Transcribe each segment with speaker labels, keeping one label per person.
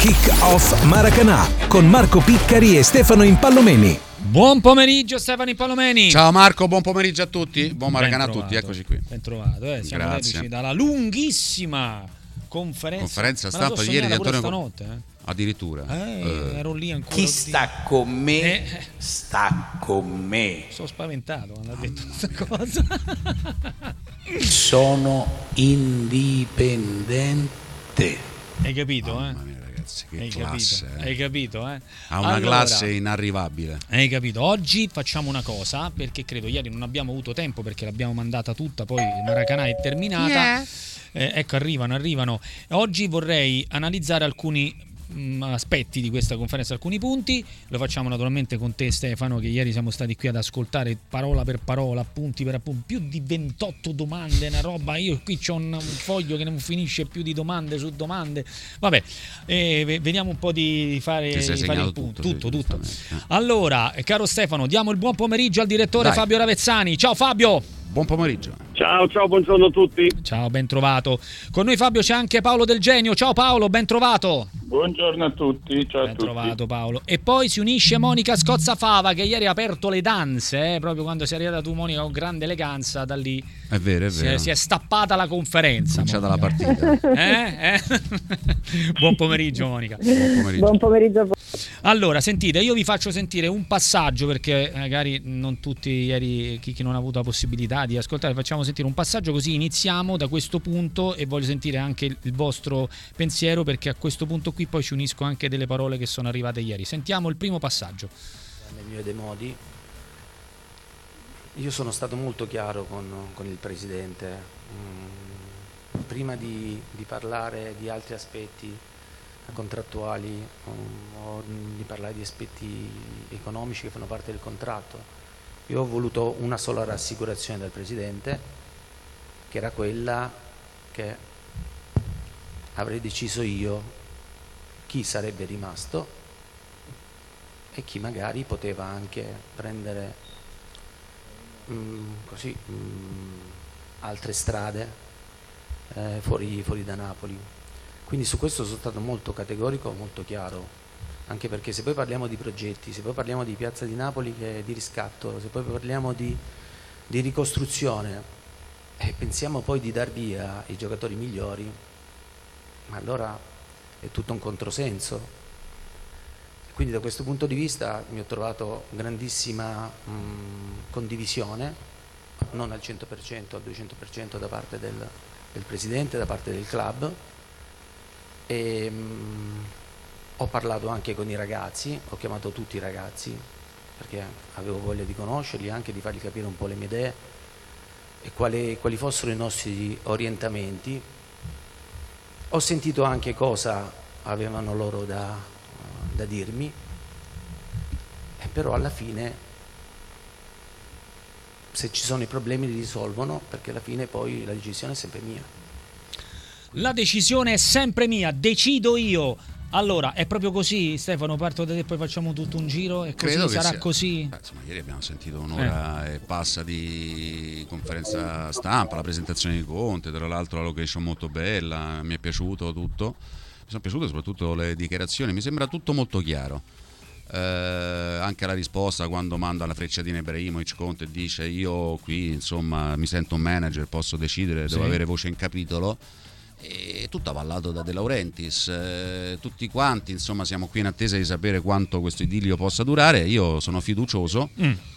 Speaker 1: Kick-Off Maracanã con Marco Piccari e Stefano Impallomeni.
Speaker 2: Buon pomeriggio Stefano Impallomeni.
Speaker 3: Ciao Marco, buon pomeriggio a tutti. Buon Maracanã a tutti, eccoci qui.
Speaker 2: Ben trovato, siamo reduci dalla lunghissima conferenza
Speaker 3: stampa di ieri di Antonio
Speaker 2: stanotte.
Speaker 3: Addirittura
Speaker 2: ero lì ancora.
Speaker 4: Chi sta con me sta con me.
Speaker 2: Sono spaventato quando ha detto questa cosa.
Speaker 4: Sono indipendente.
Speaker 2: Hai capito,
Speaker 3: Mamma mia, ragazzi, che
Speaker 2: Hai
Speaker 3: classe,
Speaker 2: capito? Hai capito,
Speaker 3: Ha una classe inarrivabile.
Speaker 2: Hai capito? Oggi facciamo una cosa, perché credo ieri non abbiamo avuto tempo, perché l'abbiamo mandata tutta, poi il Maracanã è terminata. Ecco, arrivano. Oggi vorrei analizzare alcuni aspetti di questa conferenza, alcuni punti. Lo facciamo naturalmente con te Stefano, che ieri siamo stati qui ad ascoltare parola per parola, appunti per appunti, più di 28 domande, una roba. Io qui c'ho un foglio che non finisce più di domande su domande. Vabbè, vediamo un po' di fare il punto. Tutto. Allora, caro Stefano, diamo il buon pomeriggio al direttore Fabio Ravezzani. Ciao Fabio.
Speaker 3: Buon pomeriggio.
Speaker 5: Ciao, buongiorno a tutti.
Speaker 2: Ciao, ben trovato. Con noi Fabio c'è anche Paolo Del Genio. Ciao Paolo, ben trovato.
Speaker 5: Buongiorno a tutti, ciao a tutti.
Speaker 2: Ben trovato Paolo. E poi si unisce Monica Scozzafava, che ieri ha aperto le danze, proprio quando sei arrivata tu Monica con grande eleganza, da lì
Speaker 3: è vero.
Speaker 2: Si è stappata la conferenza.
Speaker 3: Cominciata la partita.
Speaker 2: Buon pomeriggio Monica.
Speaker 6: Buon pomeriggio a voi.
Speaker 2: Allora, sentite, io vi faccio sentire un passaggio, perché magari non tutti ieri, chi non ha avuto la possibilità di ascoltare, facciamo sentire un passaggio, così iniziamo da questo punto e voglio sentire anche il vostro pensiero, perché a questo punto qui poi ci unisco anche delle parole che sono arrivate ieri. Sentiamo il primo passaggio.
Speaker 7: Nel mio dei modi, io sono stato molto chiaro con il Presidente. Prima di parlare di altri aspetti contrattuali o di parlare di aspetti economici che fanno parte del contratto, io ho voluto una sola rassicurazione dal Presidente, che era quella che avrei deciso io chi sarebbe rimasto e chi magari poteva anche prendere altre strade fuori da Napoli. Quindi su questo sono stato molto categorico, molto chiaro, anche perché se poi parliamo di progetti, se poi parliamo di Piazza di Napoli che è di riscatto, se poi parliamo di ricostruzione e pensiamo poi di dar via i giocatori migliori, ma allora è tutto un controsenso. Quindi da questo punto di vista mi ho trovato grandissima condivisione, non al 100%, al 200% da parte del Presidente, da parte del club. E ho parlato anche con i ragazzi, ho chiamato tutti i ragazzi perché avevo voglia di conoscerli, anche di fargli capire un po' le mie idee e quali fossero i nostri orientamenti. Ho sentito anche cosa avevano loro da dirmi, però alla fine se ci sono i problemi li risolvono, perché alla fine poi la decisione è sempre mia.
Speaker 2: La decisione è sempre mia, decido io. Allora, è proprio così, Stefano? Parto da te, poi facciamo tutto un giro e così sarà così?
Speaker 3: Insomma, ieri abbiamo sentito un'ora e passa di conferenza stampa, la presentazione di Conte, tra l'altro la location molto bella, mi è piaciuto tutto. Mi sono piaciute soprattutto le dichiarazioni, mi sembra tutto molto chiaro. Anche la risposta quando manda la frecciatina Ibrahimovic, Conte dice io qui insomma mi sento un manager, posso decidere, devo avere voce in capitolo. E tutto avallato da De Laurentiis, tutti quanti insomma siamo qui in attesa di sapere quanto questo idillio possa durare. Io sono fiducioso,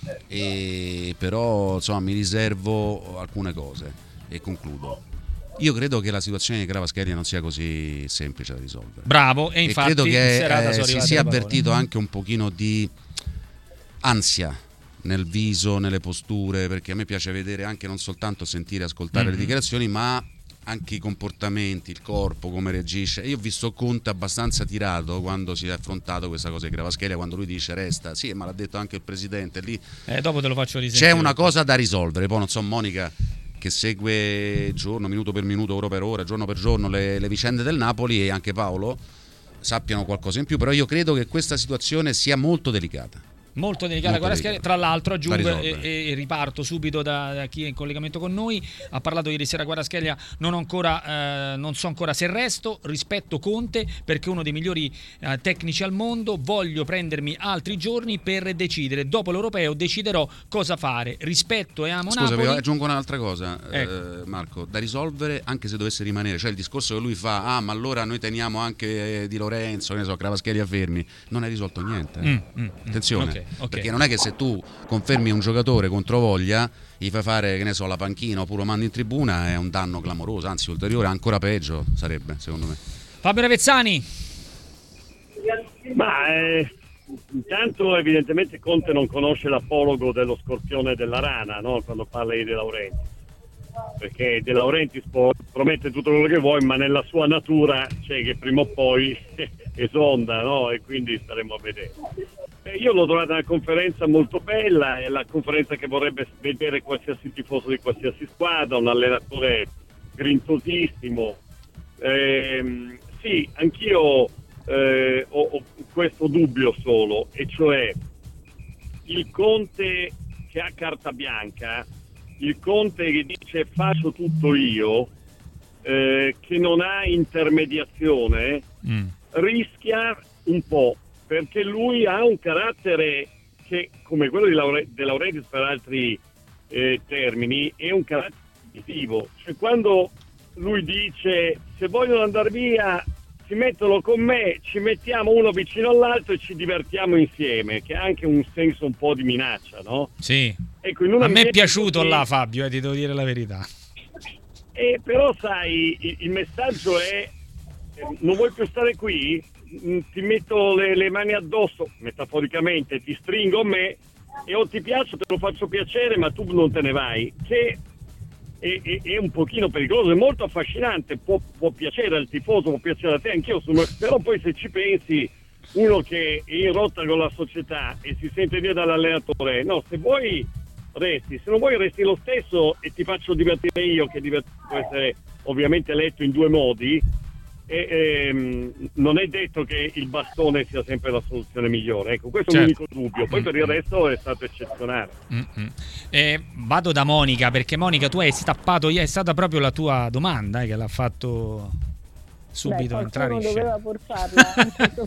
Speaker 3: però insomma mi riservo alcune cose e concludo. Io credo che la situazione di Kvaratskhelia non sia così semplice da risolvere.
Speaker 2: Bravo, e infatti
Speaker 3: credo che si sia
Speaker 2: parole.
Speaker 3: avvertito anche un pochino di ansia nel viso, nelle posture, perché a me piace vedere anche, non soltanto sentire, ascoltare le dichiarazioni, ma anche i comportamenti, il corpo, come reagisce. Io ho visto Conte abbastanza tirato quando si è affrontato questa cosa di Kvaratskhelia, quando lui dice resta, sì, ma l'ha detto anche il Presidente lì.
Speaker 2: Dopo te lo faccio risentire.
Speaker 3: C'è una cosa da risolvere, poi non so, Monica che segue giorno, minuto per minuto, ora per ora, giorno per giorno le vicende del Napoli, e anche Paolo sappiano qualcosa in più, però io credo che questa situazione sia molto delicata.
Speaker 2: Molto delicata Kvaratskhelia. Tra l'altro aggiungo e riparto subito da chi è in collegamento con noi. Ha parlato ieri sera Kvaratskhelia, non so ancora se resto, rispetto Conte perché è uno dei migliori tecnici al mondo, voglio prendermi altri giorni per decidere, dopo l'Europeo deciderò cosa fare, rispetto e amo Napoli.
Speaker 3: Scusa, aggiungo un'altra cosa, Marco, da risolvere anche se dovesse rimanere, cioè il discorso che lui fa, ma allora noi teniamo anche Di Lorenzo, che ne so, Kvaratskhelia fermi, non hai risolto niente. Attenzione, perché non è che se tu confermi un giocatore contro voglia, gli fai fare, che ne so, la panchina oppure lo mandi in tribuna, è un danno clamoroso, anzi ulteriore, ancora peggio sarebbe, secondo me.
Speaker 2: Fabio Revezzani.
Speaker 5: Ma intanto evidentemente Conte non conosce l'apologo dello scorpione e della rana, no? Quando parla di De Laurentiis, perché De Laurentiis promette tutto quello che vuoi, ma nella sua natura c'è che prima o poi esonda, no? E quindi staremo a vedere. Io l'ho trovata una conferenza molto bella, è la conferenza che vorrebbe vedere qualsiasi tifoso di qualsiasi squadra, un allenatore grinzosissimo. Sì, anch'io ho questo dubbio solo, e cioè il Conte che ha carta bianca, il Conte che dice faccio tutto io, che non ha intermediazione, rischia un po', perché lui ha un carattere che, come quello di De Laurentiis per altri termini, è un carattere positivo. Cioè quando lui dice se vogliono andare via si mettono con me, ci mettiamo uno vicino all'altro e ci divertiamo insieme, che ha anche un senso un po' di minaccia, no?
Speaker 2: Sì,
Speaker 5: ecco,
Speaker 2: a me è piaciuto là, Fabio, ti devo dire la verità.
Speaker 5: Però sai, il messaggio è non vuoi più stare qui? Ti metto le mani addosso, metaforicamente, ti stringo a me e o ti piaccio, te lo faccio piacere, ma tu non te ne vai, che è un pochino pericoloso, è molto affascinante, può piacere al tifoso, può piacere a te, anch'io sono, però poi se ci pensi, uno che è in rotta con la società e si sente dire dall'allenatore, no, se vuoi resti, se non vuoi resti lo stesso e ti faccio divertire io, che può essere ovviamente letto in due modi. Non è detto che il bastone sia sempre la soluzione migliore, ecco, questo è l'unico dubbio, poi per il resto è stato eccezionale.
Speaker 2: Vado da Monica, perché Monica tu hai stappato, è stata proprio la tua domanda che l'ha fatto subito entrare in scena.
Speaker 6: Doveva portarla a un certo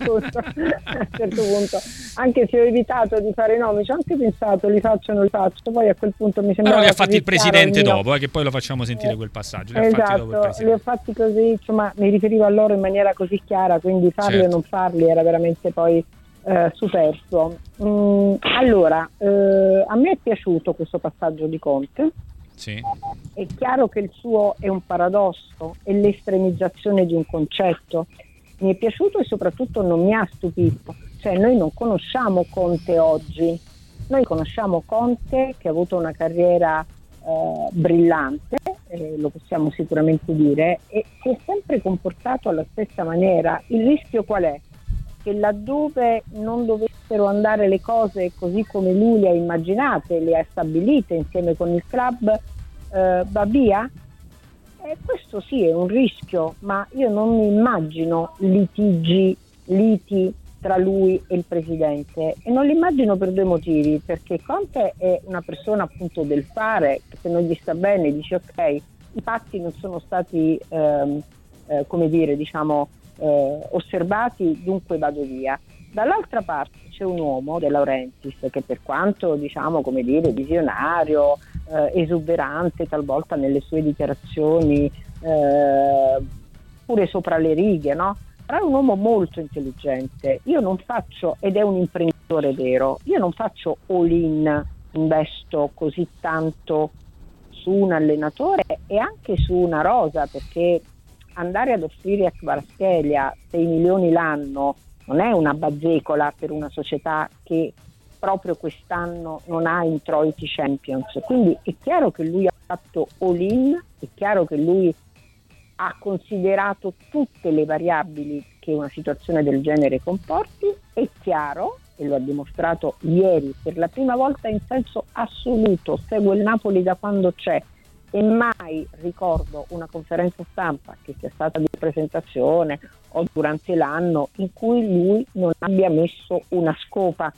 Speaker 6: punto, anche se ho evitato di fare nomi, ci ho anche pensato li faccio o non li faccio, poi a quel punto mi sembrava.
Speaker 2: Però li ha fatti il presidente dopo, che poi lo facciamo sentire quel passaggio.
Speaker 6: Li ho fatti così, insomma, mi riferivo a loro in maniera così chiara, quindi farli o non farli era veramente poi superfluo. Allora, a me è piaciuto questo passaggio di Conte.
Speaker 2: Sì.
Speaker 6: È chiaro che il suo è un paradosso, è l'estremizzazione di un concetto. Mi è piaciuto e soprattutto non mi ha stupito. Cioè noi non conosciamo Conte oggi, noi conosciamo Conte che ha avuto una carriera brillante, lo possiamo sicuramente dire, e si è sempre comportato alla stessa maniera. Il rischio qual è? Che laddove non dovessero andare le cose così come lui le ha immaginate, le ha stabilite insieme con il club, va via? Questo sì è un rischio, ma io non mi immagino liti tra lui e il presidente, e non li immagino per due motivi, perché Conte è una persona appunto del fare, che se non gli sta bene dice ok, i patti non sono stati osservati, dunque vado via. Dall'altra parte c'è un uomo, De Laurentiis, che per quanto visionario, esuberante talvolta nelle sue dichiarazioni, pure sopra le righe, no? Però è un uomo molto intelligente. Io non faccio, ed è un imprenditore vero, io non faccio all-in, investo così tanto su un allenatore e anche su una rosa, perché andare ad offrire a Kvaratskhelia 6 milioni l'anno non è una bazzecola per una società che proprio quest'anno non ha introiti Champions. Quindi è chiaro che lui ha fatto all-in, è chiaro che lui ha considerato tutte le variabili che una situazione del genere comporti, è chiaro, e lo ha dimostrato ieri per la prima volta in senso assoluto, seguo il Napoli da quando c'è, e mai ricordo una conferenza stampa, che sia stata di presentazione o durante l'anno, in cui lui non abbia messo una scopa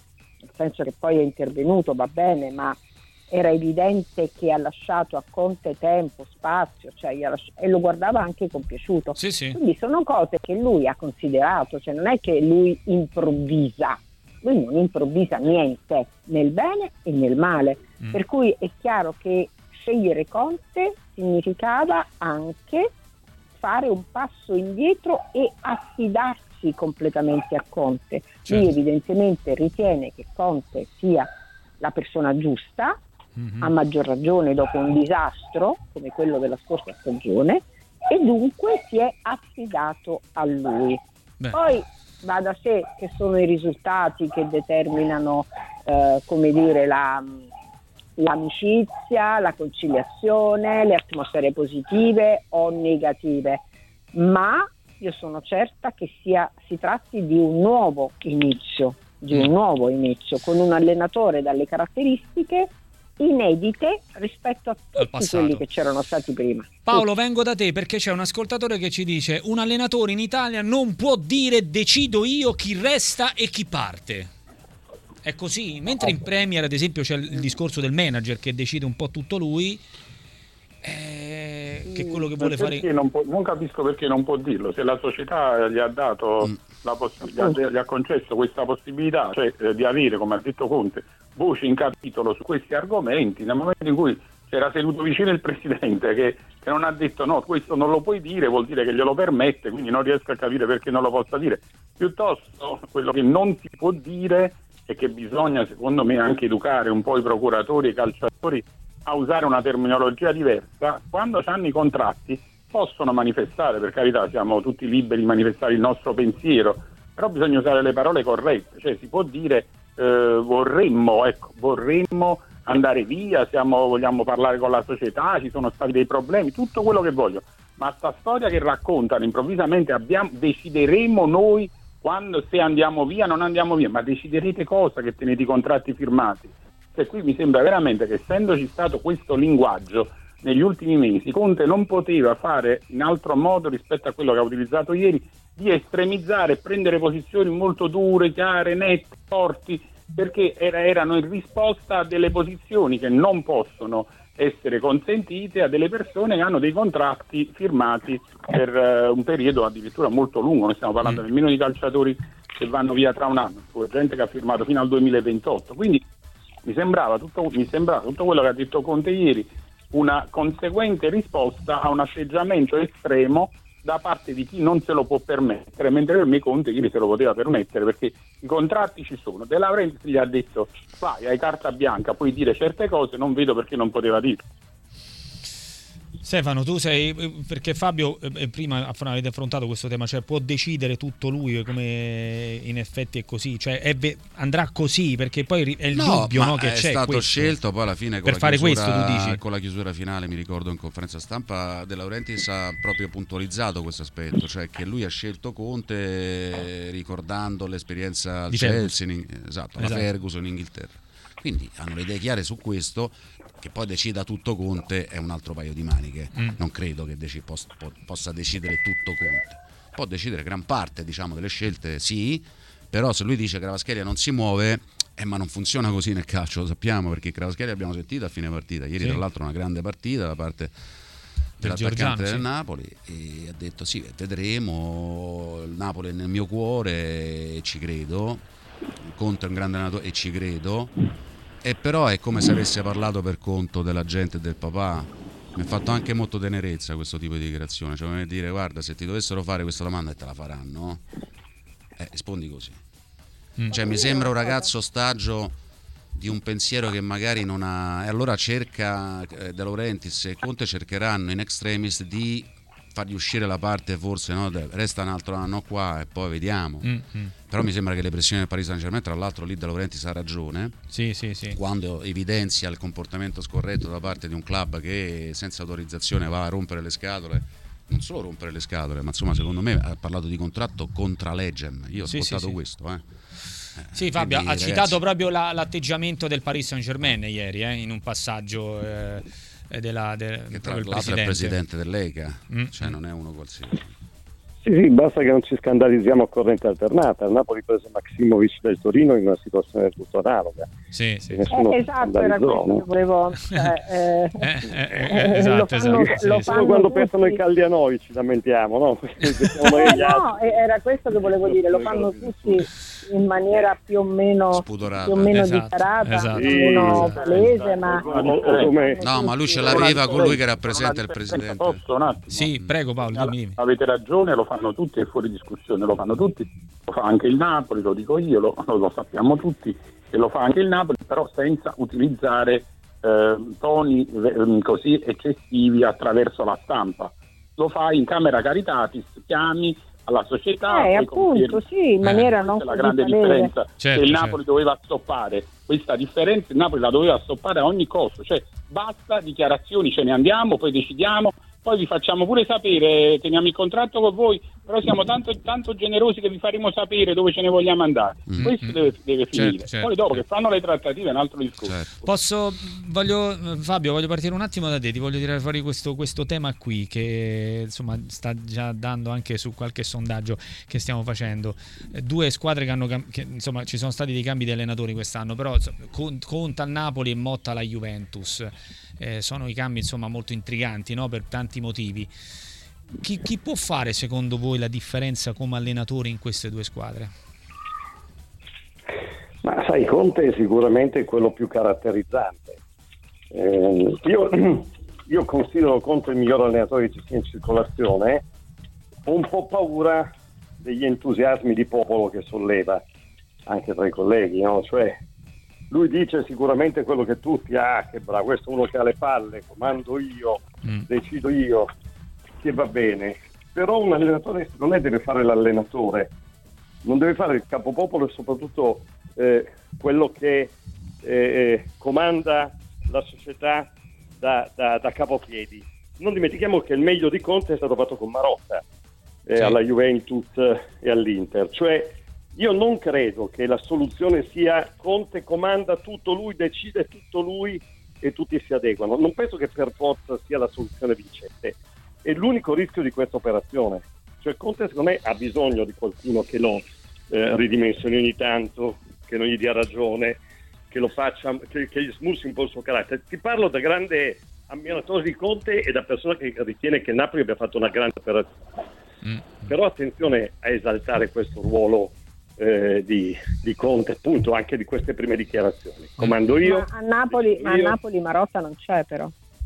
Speaker 6: nel senso che poi è intervenuto, va bene, ma era evidente che ha lasciato a Conte tempo, spazio, cioè e lo guardava anche compiaciuto.
Speaker 2: Sì.
Speaker 6: Quindi sono cose che lui ha considerato, cioè non è che lui improvvisa, lui non improvvisa niente, nel bene e nel male, per cui è chiaro che scegliere Conte significava anche fare un passo indietro e affidarsi completamente a Conte.
Speaker 2: Certo.
Speaker 6: Lui evidentemente ritiene che Conte sia la persona giusta, a maggior ragione dopo un disastro come quello della scorsa stagione, e dunque si è affidato a lui.
Speaker 2: Beh.
Speaker 6: Poi va da sé che sono i risultati che determinano come dire l'amicizia, la conciliazione, le atmosfere positive o negative, ma io sono certa che si tratti di un nuovo inizio, con un allenatore dalle caratteristiche inedite rispetto a tutti quelli che c'erano stati prima.
Speaker 2: Paolo, vengo da te perché c'è un ascoltatore che ci dice: un allenatore in Italia non può dire decido io chi resta e chi parte. È così? Mentre in Premier, ad esempio, c'è il discorso del manager che decide un po' tutto lui, che è quello che vuole fare.
Speaker 8: Non capisco perché non può dirlo, se la società gli ha dato la possibilità, gli ha concesso questa possibilità, cioè di avere, come ha detto Conte, voce in capitolo su questi argomenti, nel momento in cui c'era seduto vicino il presidente che non ha detto no, questo non lo puoi dire, vuol dire che glielo permette, quindi non riesco a capire perché non lo possa dire. Piuttosto quello che non si può dire è che bisogna, secondo me, anche educare un po' i procuratori e i calciatori a usare una terminologia diversa. Quando hanno i contratti possono manifestare, per carità, siamo tutti liberi di manifestare il nostro pensiero, però bisogna usare le parole corrette, cioè si può dire vorremmo andare via, vogliamo parlare con la società, ci sono stati dei problemi, tutto quello che voglio, ma sta storia che raccontano improvvisamente decideremo noi se andiamo via, non andiamo via, ma deciderete cosa che tenete i contratti firmati? Cioè qui mi sembra veramente che, essendoci stato questo linguaggio negli ultimi mesi, Conte non poteva fare in altro modo rispetto a quello che ha utilizzato ieri, di estremizzare e prendere posizioni molto dure, chiare, nette, forti, perché erano in risposta a delle posizioni che non possono essere consentite a delle persone che hanno dei contratti firmati per un periodo addirittura molto lungo. Noi stiamo parlando nemmeno di calciatori che vanno via tra un anno, gente che ha firmato fino al 2028, quindi mi sembrava tutto quello che ha detto Conte ieri una conseguente risposta a un atteggiamento estremo da parte di chi non se lo può permettere, mentre per me Conte ieri se lo poteva permettere, perché i contratti ci sono. De Laurentiis gli ha detto vai, hai carta bianca, puoi dire certe cose, non vedo perché non poteva dirlo.
Speaker 2: Stefano, tu sei, perché Fabio prima avete affrontato questo tema, cioè può decidere tutto lui, come in effetti è così, cioè andrà così, perché poi è il dubbio, no, che
Speaker 3: è
Speaker 2: c'è
Speaker 3: stato
Speaker 2: questo.
Speaker 3: scelto poi alla fine con
Speaker 2: per
Speaker 3: la
Speaker 2: fare
Speaker 3: chiusura,
Speaker 2: questo, tu dici?
Speaker 3: con la chiusura finale, mi ricordo in conferenza stampa De Laurentiis ha proprio puntualizzato questo aspetto, cioè che lui ha scelto Conte ricordando l'esperienza al Chelsea, la Ferguson in Inghilterra, quindi hanno le idee chiare su questo. Che poi decida tutto Conte è un altro paio di maniche. Non credo che possa decidere tutto Conte. Può decidere gran parte, diciamo, delle scelte, sì, però se lui dice che Kvaratskhelia non si muove, ma non funziona così nel calcio, lo sappiamo, perché Kvaratskhelia abbiamo sentito a fine partita ieri, tra l'altro una grande partita da parte dell'attaccante del Napoli, e ha detto sì, vedremo, il Napoli è nel mio cuore e ci credo, Conte è un grande allenatore e ci credo. E però è come se avesse parlato per conto della gente e del papà. Mi ha fatto anche molto tenerezza questo tipo di dichiarazione, cioè come dire guarda, se ti dovessero fare questa domanda e te la faranno, rispondi così. Cioè mi sembra un ragazzo ostaggio di un pensiero che magari non ha, e allora cerca De Laurentiis e Conte cercheranno in extremis di fargli uscire la parte, forse no, resta un altro anno qua e poi vediamo. Però mi sembra che le pressioni del Paris Saint-Germain, tra l'altro lì De Laurentiis ha ragione,
Speaker 2: sì.
Speaker 3: quando evidenzia il comportamento scorretto da parte di un club che senza autorizzazione va a rompere le scatole, non solo rompere le scatole, ma insomma secondo me ha parlato di contratto contra legem, io ho ascoltato questo.
Speaker 2: Sì, Fabio ha citato proprio l'atteggiamento del Paris Saint-Germain ieri, in un passaggio
Speaker 3: che tra l'altro è il presidente dell'ECA, cioè non è uno qualsiasi.
Speaker 5: Sì, basta che non ci scandalizziamo a corrente alternata. Il Napoli prese Maksimovic del Torino in una situazione del tutto analoga.
Speaker 2: Sì.
Speaker 6: Esatto, era questo che volevo.
Speaker 2: Esatto.
Speaker 5: Quando pensano i Caldianoi ci lamentiamo, no?
Speaker 6: No, era questo che volevo dire. Lo fanno tutti in maniera più o meno
Speaker 3: spudorata,
Speaker 6: più o meno dichiarata, uno palese, ma
Speaker 3: no, ma lui ce l'aveva con lui che rappresenta il presidente.
Speaker 8: Posso un attimo?
Speaker 2: Sì, prego Paolo, dimmi.
Speaker 8: Avete ragione, lo fanno tutti, è fuori discussione, lo fanno tutti, lo fa anche il Napoli, lo dico io, lo sappiamo tutti, e lo fa anche il Napoli, però senza utilizzare toni così eccessivi attraverso la stampa. Lo fa in Camera Caritatis, chiami alla società,
Speaker 6: appunto, sì, in maniera non
Speaker 8: la grande differenza,
Speaker 2: certo,
Speaker 8: che il Napoli doveva stoppare questa differenza, il Napoli la doveva stoppare a ogni costo, cioè basta dichiarazioni, ce ne andiamo, poi decidiamo, poi vi facciamo pure sapere, teniamo il contratto con voi, però siamo tanto generosi che vi faremo sapere dove ce ne vogliamo andare. Questo deve finire.
Speaker 2: Certo.
Speaker 8: Poi dopo che fanno le trattative è un altro discorso.
Speaker 2: Fabio, voglio partire un attimo da te, ti voglio tirare fuori questo tema qui che insomma sta già dando anche su qualche sondaggio che stiamo facendo. Due squadre che insomma ci sono stati dei cambi di allenatori quest'anno, però Conte al Napoli e Motta alla Juventus. Sono i cambi insomma molto intriganti, no? Per tanti motivi. Chi può fare secondo voi la differenza come allenatore in queste due squadre?
Speaker 5: Ma sai, Conte è sicuramente quello più caratterizzante. Io considero Conte il miglior allenatore che ci sia in circolazione. Ho un po' paura degli entusiasmi di popolo che solleva anche tra i colleghi, no? Cioè, lui dice sicuramente quello che tutti, che bravo, questo è uno che ha le palle, comando io, decido io, che va bene. Però un allenatore non deve fare l'allenatore, non deve fare il capopopolo e soprattutto quello che comanda la società da capopiedi. Non dimentichiamo che il meglio di Conte è stato fatto con Marotta alla Juventus e all'Inter, cioè io non credo che la soluzione sia Conte comanda tutto lui, decide tutto lui e tutti si adeguano. Non penso che per forza sia la soluzione vincente. È l'unico rischio di questa operazione. Cioè Conte secondo me ha bisogno di qualcuno che lo ridimensioni ogni tanto, che non gli dia ragione, che lo faccia, che gli smursi un po' il suo carattere. Ti parlo da grande ammiratore di Conte e da persona che ritiene che Napoli abbia fatto una grande operazione. Però attenzione a esaltare questo ruolo di Conte, appunto, anche di queste prime dichiarazioni. Comando io.
Speaker 6: Ma a Napoli Marotta non c'è, però.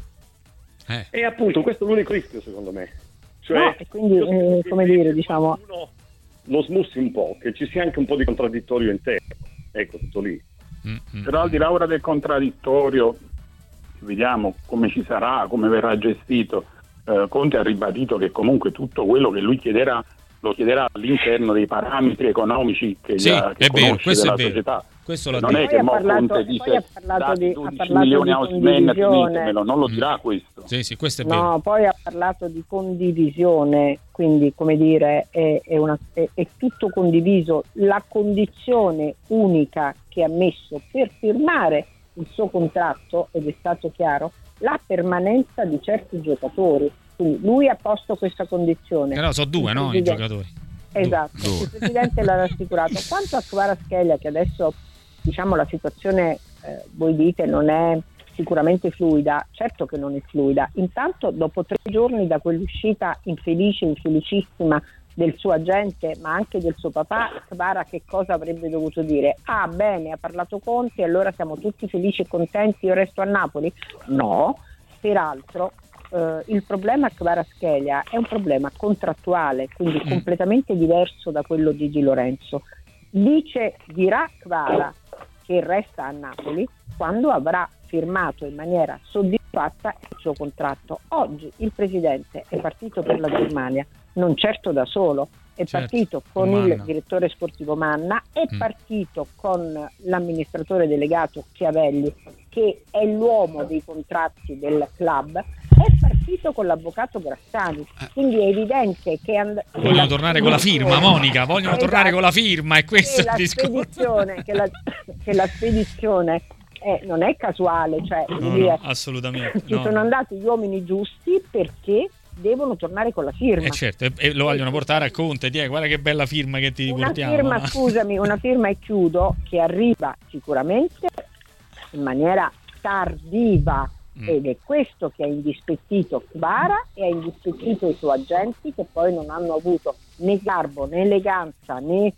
Speaker 5: E appunto questo è l'unico rischio secondo me. Cioè,
Speaker 6: no, e quindi come dire, diciamo,
Speaker 5: lo smussi un po', che ci sia anche un po' di contraddittorio interno. Ecco, tutto lì.
Speaker 8: Però al di là ora del contraddittorio, vediamo come ci sarà, come verrà gestito. Conte ha ribadito che comunque tutto quello che lui chiederà lo chiederà all'interno dei parametri economici che
Speaker 2: è vero, questo
Speaker 8: della
Speaker 2: è vero.
Speaker 8: società.
Speaker 2: Questo lo
Speaker 8: non è che Conte dice dati 12 milioni a Osimhen, finitemi, non lo dirà questo.
Speaker 2: Sì, questo è vero.
Speaker 6: No, poi ha parlato di condivisione, quindi come dire è tutto condiviso. La condizione unica che ha messo per firmare il suo contratto, ed è stato chiaro, la permanenza di certi giocatori. Quindi lui ha posto questa condizione.
Speaker 2: Però sono due, no? I giocatori.
Speaker 6: Esatto, il Presidente l'ha rassicurato. Quanto a Kvaratskhelia, che adesso diciamo la situazione, voi dite, non è sicuramente fluida, certo che non è fluida. Intanto dopo 3 giorni da quell'uscita infelicissima del suo agente, ma anche del suo papà, Kvara che cosa avrebbe dovuto dire? Bene, ha parlato Conte, allora siamo tutti felici e contenti, io resto a Napoli? No, peraltro il problema Kvaratskhelia è un problema contrattuale, quindi completamente diverso da quello di Di Lorenzo. Dirà Kvara che resta a Napoli quando avrà firmato in maniera soddisfatta il suo contratto. Oggi il Presidente è partito per la Germania, non certo da solo, è partito con il direttore sportivo Manna, è partito con l'amministratore delegato Chiavelli, che è l'uomo dei contratti del club, è partito con l'avvocato Grassani, quindi è evidente che
Speaker 2: vogliono tornare con la firma, Monica, vogliono tornare con la firma, e questo è il discorso.
Speaker 6: Che la spedizione non è casuale, cioè
Speaker 2: no, assolutamente
Speaker 6: ci sono andati gli uomini giusti perché devono tornare con la firma.
Speaker 2: Certo, e lo vogliono portare a Conte, guarda che bella firma che ti portiamo.
Speaker 6: Una firma e chiudo, che arriva sicuramente in maniera tardiva, ed è questo che ha indispettito Kvara e ha indispettito i suoi agenti, che poi non hanno avuto né garbo né eleganza né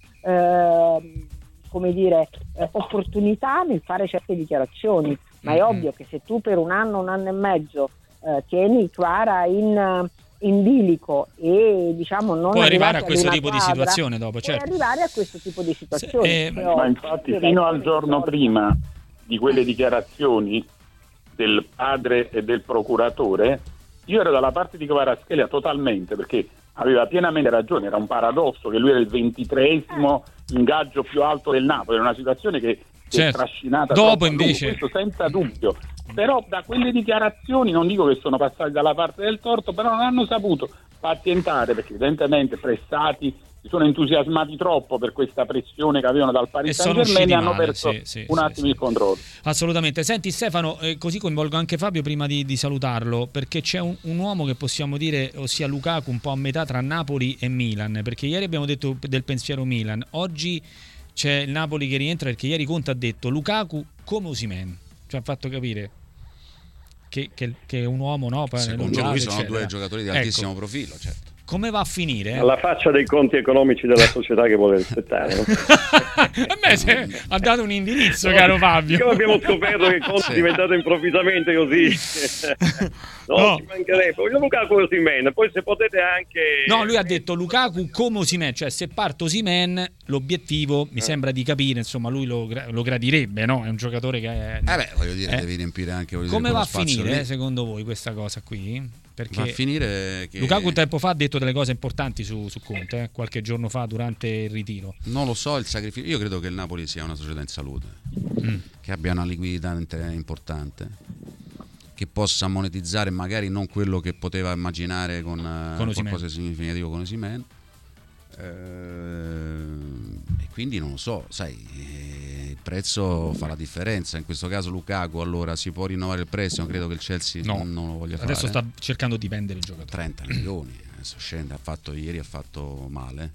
Speaker 6: opportunità nel fare certe dichiarazioni. Ma è ovvio che se tu per un anno e mezzo tieni Kvara in bilico e diciamo non
Speaker 2: può arrivare a questo
Speaker 6: tipo
Speaker 2: di situazione dopo, certo.
Speaker 6: Può arrivare a questo tipo di situazione.
Speaker 8: Ma infatti fino al giorno prima di quelle dichiarazioni del padre e del procuratore, io ero dalla parte di Kvaratskhelia totalmente, perché aveva pienamente ragione, era un paradosso che lui era il 23esimo ingaggio più alto del Napoli, era una situazione che è trascinata
Speaker 2: dopo invece
Speaker 8: questo senza dubbio. Però da quelle dichiarazioni, non dico che sono passati dalla parte del torto, però non hanno saputo pazientare, perché evidentemente pressati, si sono entusiasmati troppo per questa pressione che avevano dal Paris Saint-Germain e hanno perso un attimo il controllo.
Speaker 2: Assolutamente. Senti Stefano, così coinvolgo anche Fabio prima di salutarlo, perché c'è un uomo che possiamo dire, ossia Lukaku, un po' a metà tra Napoli e Milan, perché ieri abbiamo detto del pensiero Milan, oggi c'è il Napoli che rientra, perché ieri Conte ha detto Lukaku come Osimhen, cioè ha fatto capire che è un uomo, no?
Speaker 3: Secondo lui sono due giocatori di altissimo profilo, certo.
Speaker 2: Come va a finire?
Speaker 5: Alla faccia dei conti economici della società che vuole rispettare, no?
Speaker 2: Ha dato un indirizzo, caro Fabio.
Speaker 5: Come abbiamo scoperto che Conte è diventato improvvisamente così. No, ci mancherebbe. Voglio Lukaku e Osimhen, poi se potete anche...
Speaker 2: No, lui ha detto Lukaku come Osimhen, cioè se parte Osimhen l'obiettivo, mi sembra di capire, insomma lui lo gradirebbe, no? È un giocatore che è...
Speaker 3: voglio dire, devi riempire anche...
Speaker 2: Come va a finire, secondo voi, questa cosa qui? Perché
Speaker 3: va a finire che...
Speaker 2: Lukaku tempo fa ha detto delle cose importanti su Conte, qualche giorno fa durante il ritiro.
Speaker 3: Non lo so, il sacrificio. Io credo che il Napoli sia una società in salute, che abbia una liquidità importante, che possa monetizzare magari non quello che poteva immaginare con qualcosa di significativo con Osimhen, e quindi non lo so, sai, il prezzo fa la differenza. In questo caso Lukaku, allora si può rinnovare il prestito, credo che il Chelsea non lo voglia fare.
Speaker 2: Adesso sta cercando di vendere il giocatore.
Speaker 3: 30 milioni, adesso scende, ieri ha fatto male,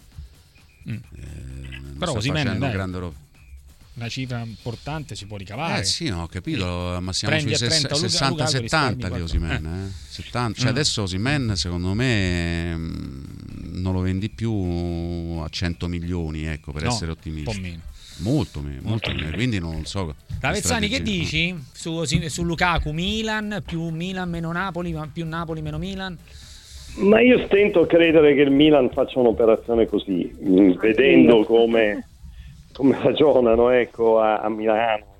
Speaker 2: però Osimhen
Speaker 3: grande
Speaker 2: una cifra importante si può ricavare.
Speaker 3: Sì, ho capito, ma siamo sui 60-70 di Osimhen. 70. Cioè adesso Osimhen secondo me non lo vendi più a 100 milioni, ecco, per essere ottimista.
Speaker 2: Un po' meno.
Speaker 3: Molto meno, quindi non so.
Speaker 2: Davezzani, che dici su Lukaku? Milan più Milan meno Napoli, più Napoli meno Milan?
Speaker 5: Ma io stento a credere che il Milan faccia un'operazione così, vedendo come ragionano, ecco, a Milano.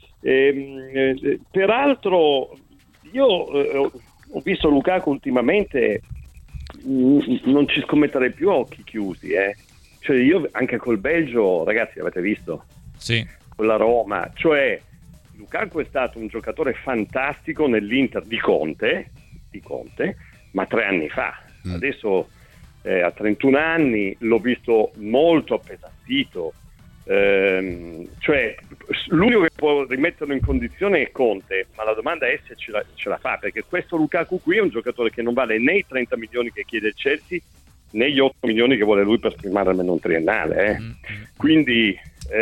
Speaker 5: Peraltro io ho visto Lukaku ultimamente, non ci scommetterei più a occhi chiusi, cioè io anche col Belgio, ragazzi, avete visto?
Speaker 2: Sì.
Speaker 5: Con la Roma, cioè Lukaku è stato un giocatore fantastico nell'Inter di Conte, ma 3 anni fa. Adesso a 31 anni l'ho visto molto appesantito, cioè l'unico che può rimetterlo in condizione è Conte, ma la domanda è se ce la fa, perché questo Lukaku qui è un giocatore che non vale né i 30 milioni che chiede il Chelsea né gli 8 milioni che vuole lui per firmare almeno un triennale, quindi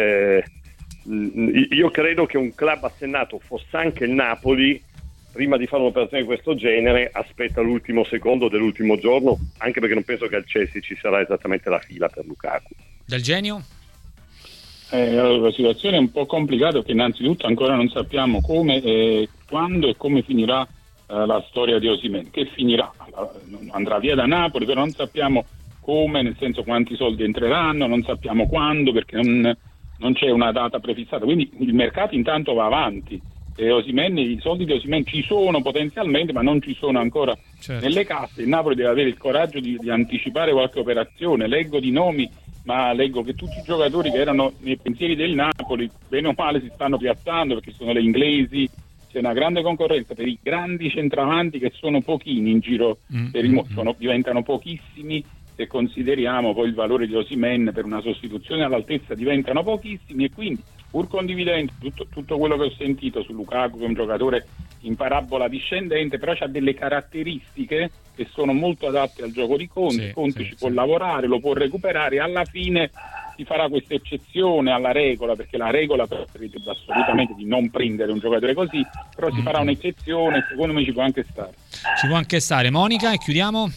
Speaker 5: io credo che un club assennato, fosse anche il Napoli, prima di fare un'operazione di questo genere aspetta l'ultimo secondo dell'ultimo giorno, anche perché non penso che al Chelsea ci sarà esattamente la fila per Lukaku.
Speaker 2: Del Genio?
Speaker 8: La situazione è un po' complicata, perché innanzitutto ancora non sappiamo come, quando e come finirà la storia di Osimhen, che finirà, andrà via da Napoli, però non sappiamo come, nel senso quanti soldi entreranno, non sappiamo quando, perché non c'è una data prefissata, quindi il mercato intanto va avanti. I soldi di Osimhen ci sono potenzialmente, ma non ci sono ancora nelle casse. Il Napoli deve avere il coraggio di anticipare qualche operazione. Leggo di nomi, ma leggo che tutti i giocatori che erano nei pensieri del Napoli bene o male si stanno piazzando, perché sono le inglesi, c'è una grande concorrenza per i grandi centravanti, che sono pochini in giro per il mondo, diventano pochissimi. Se consideriamo poi il valore di Osimhen per una sostituzione all'altezza, diventano pochissimi, e quindi, pur condividendo tutto quello che ho sentito su Lukaku, che è un giocatore in parabola discendente, però ha delle caratteristiche che sono molto adatte al gioco di Conte. Conte ci può lavorare, lo può recuperare, e alla fine si farà questa eccezione alla regola, perché la regola prevede assolutamente di non prendere un giocatore così, però si farà un'eccezione, secondo me ci può anche stare.
Speaker 2: Ci può anche stare. Monica, e chiudiamo?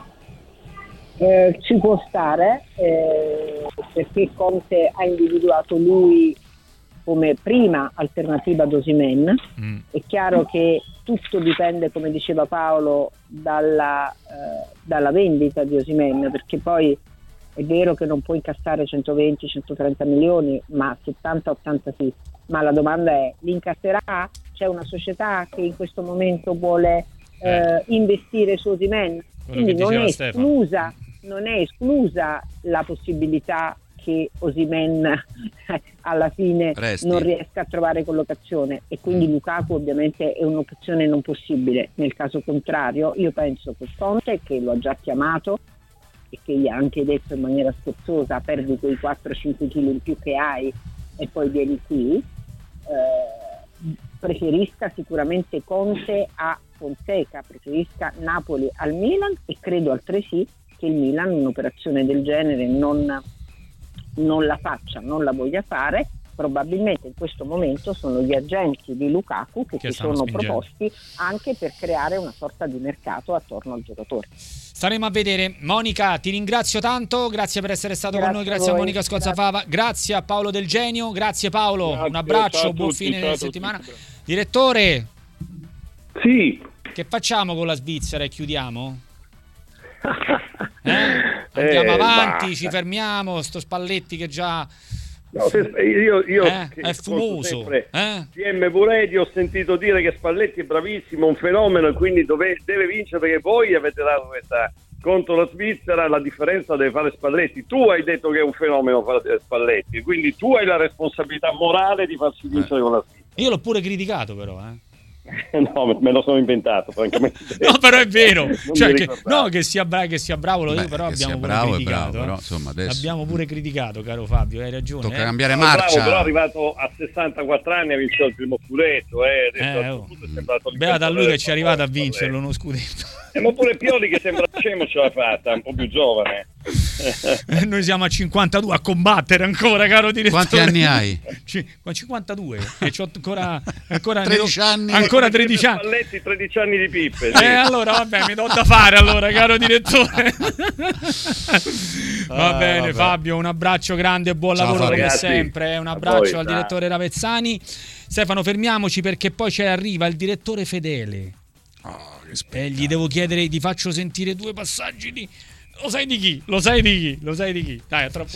Speaker 6: Ci può stare, perché Conte ha individuato lui come prima alternativa ad Osimhen. È chiaro che tutto dipende, come diceva Paolo, dalla vendita di Osimhen, perché poi è vero che non può incassare 120-130 milioni, ma 70-80 sì. Ma la domanda è: li incasserà? C'è una società che in questo momento vuole investire su Osimhen? Quindi non è esclusa la possibilità che Osimhen alla fine non riesca a trovare collocazione, e quindi Lukaku ovviamente è un'opzione non possibile. Nel caso contrario, io penso che Conte, che lo ha già chiamato e che gli ha anche detto in maniera scherzosa: perdi quei 4-5 kg in più che hai e poi vieni qui, preferisca sicuramente Conte a Fonseca, preferisca Napoli al Milan, e credo altresì che il Milan un'operazione del genere non la faccia, non la voglia fare. Probabilmente in questo momento sono gli agenti di Lukaku che si sono proposti anche per creare una sorta di mercato attorno al giocatore.
Speaker 2: Staremo a vedere. Monica, ti ringrazio tanto, grazie per essere stato con noi, grazie a Monica Scozzafava, grazie a Paolo Del Genio, grazie Paolo, un abbraccio, buon fine settimana. Direttore,
Speaker 5: sì,
Speaker 2: che facciamo con la Svizzera e chiudiamo? Andiamo avanti, ci fermiamo, sto Spalletti che già...
Speaker 5: No, io
Speaker 2: è fumoso.
Speaker 5: CM Buredi, ho sentito dire che Spalletti è bravissimo, un fenomeno, e quindi deve vincere, perché voi avete dato questa contro la Svizzera, la differenza deve fare Spalletti. Tu hai detto che è un fenomeno fare Spalletti, quindi tu hai la responsabilità morale di farsi vincere con la Svizzera.
Speaker 2: Io l'ho pure criticato, però
Speaker 5: No, me lo sono inventato, francamente.
Speaker 2: No, però è vero, cioè che sia bravo, lo dico, però abbiamo pure criticato.
Speaker 3: Però, insomma, adesso...
Speaker 2: Abbiamo pure criticato, caro Fabio, hai ragione.
Speaker 3: Tocca cambiare marcia.
Speaker 5: Bravo, però è arrivato a 64 anni, ha vinto il primo scudetto.
Speaker 2: Beata a lui che ci è arrivato a vincerlo uno scudetto.
Speaker 5: Ma pure Pioli, che sembra scemo, ce l'ha fatta, un po' più giovane.
Speaker 2: Noi siamo a 52 a combattere ancora, caro direttore.
Speaker 3: Quanti anni hai?
Speaker 2: 52 e c'ho ancora
Speaker 3: 13 anni.
Speaker 2: Ancora 13 anni.
Speaker 5: Spalletti, 13 anni di pippe. Sì.
Speaker 2: Allora vabbè, mi do da fare allora, caro direttore. Va bene, Fabio, un abbraccio grande e buon lavoro come sempre. Un abbraccio al direttore Ravezzani. Stefano, fermiamoci perché poi arriva il direttore Fedele. E gli devo chiedere, ti faccio sentire due passaggi di... Lo sai di chi? Dai, è troppo